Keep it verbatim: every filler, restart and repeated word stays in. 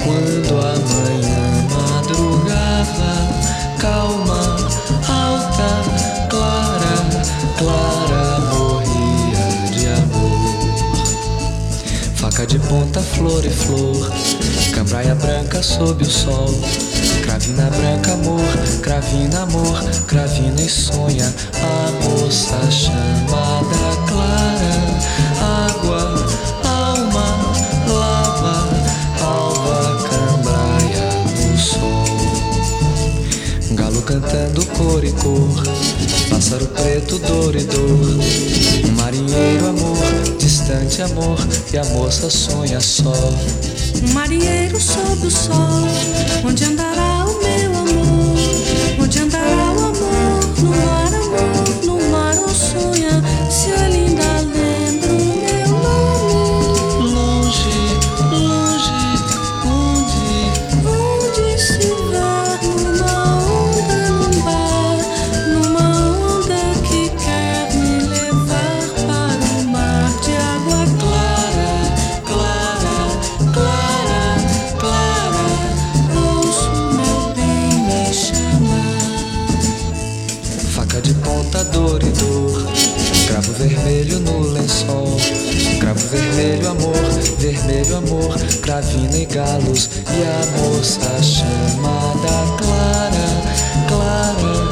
Quando a manhã madrugava, calma, alta, clara, clara morria de amor. Faca de ponta, flor e flor, cambraia branca sob o sol. Cravina branca, amor, cravina, amor, cravina e sonha a moça chamada Clara. Água, alma, lava, alva, cambraia no sol. Galo cantando cor e cor, pássaro preto, dor e dor. Um marinheiro, amor, distante amor, e a moça sonha só. Um marinheiro sob o sol, onde andará o meu amor? Onde andará o amor? No mar, amor, no mar ou sonha? Se eu ainda lembro o meu nome. Longe, longe, onde? Onde se vai numa onda, num bar, numa onda que quer me levar para o mar de água clara, clara, clara, clara. Ouço meu bem me chamar. Faca de ponta, dor e dor, cravo vermelho no lençol. Cravo vermelho, amor, vermelho, amor, cravina e galos, e a moça chamada Clara, Clara.